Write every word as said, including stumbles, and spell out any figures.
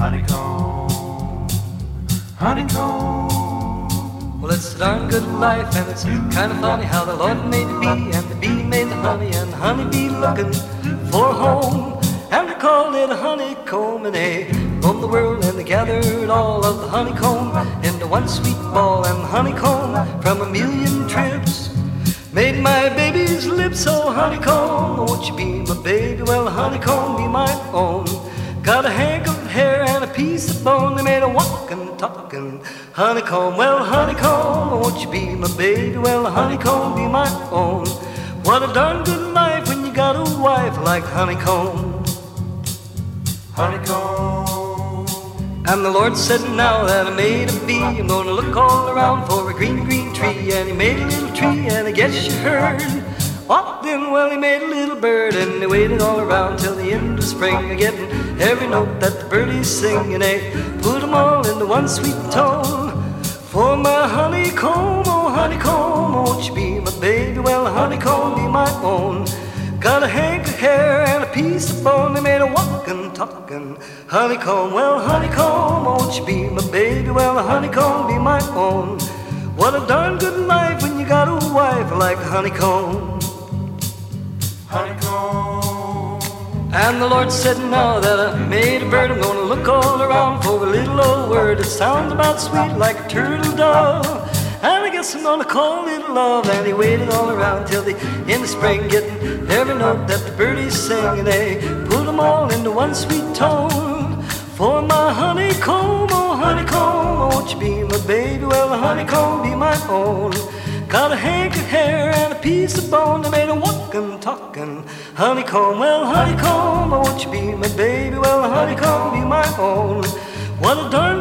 honeycomb, honeycomb. Well, it's a darn good life, and it's kind of funny how the Lord made the bee, and the bee made the honey, and the honey bee looking for a home. And they called it a honeycomb, and they roamed the world, and they gathered all of the honeycomb into one sweet ball. And the honeycomb from a million trips made my baby's lips so honeycomb. Won't you be my baby? Well, honeycomb, be my own. Got a hank of hair and a piece of bone. They made a walking, talking honeycomb. Well, honeycomb, won't you be my baby? Well, honeycomb, be my own. What a darn good life when you got a wife like honeycomb. Honeycomb. And the Lord said, now that I made a bee, I'm gonna look all around for a green, green tree. And he made a little tree, and I guess you heard what then? Well, he made a little bird, and they waited all around till the end of spring, getting every note that the birdies sing. And they put them all into one sweet tone for my honeycomb. Oh, honeycomb, won't you be my baby? Well, honeycomb, be my own. Got a hank of hair and a piece of bone. They made a walking, talking honeycomb. Well, honeycomb, won't you be my baby? Well, honeycomb, be my own. What a darn good life when you got a wife like honeycomb. Honeycomb. And the Lord said, now that I made a bird, I'm gonna look all around for a little old word that sounds about sweet like a turtle dove. And I guess I'm gonna call it love. And he waited all around till the end of spring, getting every note that the birdies sing. And they put them all into one sweet tone for my honeycomb. Oh, honeycomb, won't you be my baby? Well, honeycomb, be my own. Got a hank of hair and a piece of bone. They made a walking, talking honeycomb. Well, honeycomb, won't you be my baby? Well, honeycomb, be my own. What a darn